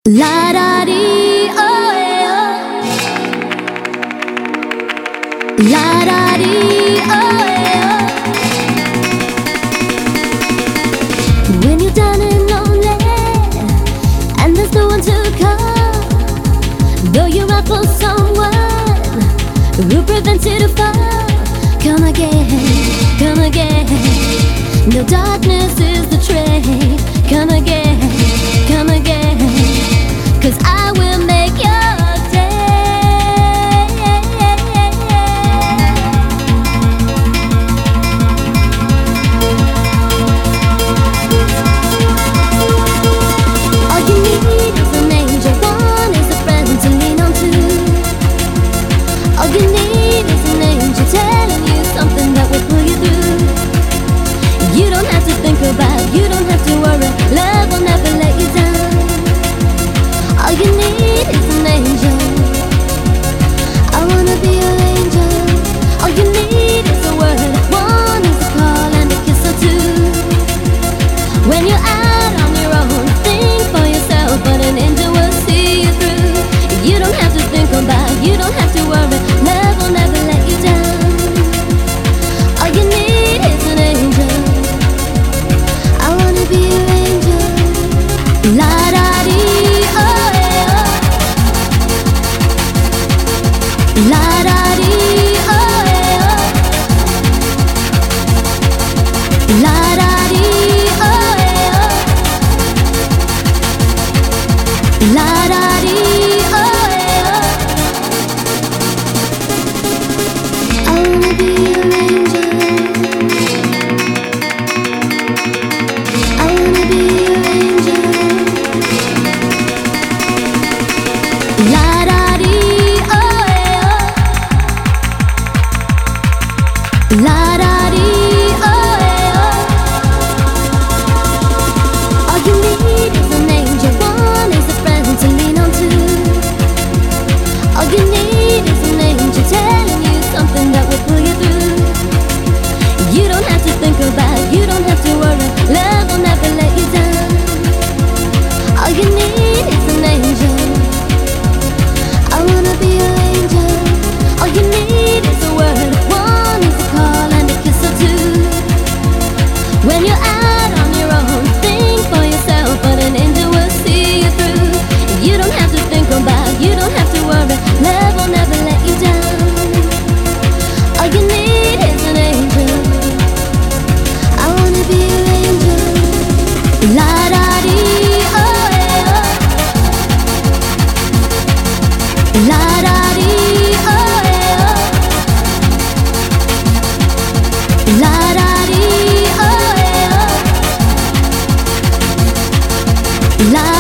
La da dee, oh yeah. La da dee, oh yeah. When you're down and lonely, and there's no one to call, though you're out for someone who prevents you to fall, come again, come again. No darkness is the trade. Come again, come again. 'Cause I will make your day. All you need is an angel, one is a friend to lean on to. All you need is an angel telling you something that will pull you through. You don't have to think about, you don't have to worry, love will never let you down. All you need is an angel. I wanna be your angel. All you need is a word, one is a call and a kiss or two. When you're out on your own, think for yourself, but an angel will see you through. You don't have to think about, you don't have to worry, love will never let you down. All you need is an angel. I wanna be your angel. La da dee, oh yeah. La da dee, oh yeah. La da dee, oh yeah. La da dee, oh yeah. I wanna be your angel. I wanna be your angel. La da dee, oh yeah. La da dee, oh yeah. All you need is an angel, one is a friend to lean on to. All you need is an angel telling you something that will pull you through. You don't have to think about, you don't have to worry, love will never let you down. All you need is an angel. I wanna be your angel. All you need is a word, one is a call and a kiss or two. When you're out on your own, think for yourself, but an angel will see you through. You don't have to think about, you don't have to worry, love will never let you down. All you need is an angel. I wanna be your angel. La da dee, oh yeah. La da dee, oh yeah. La da dee, oh yeah. La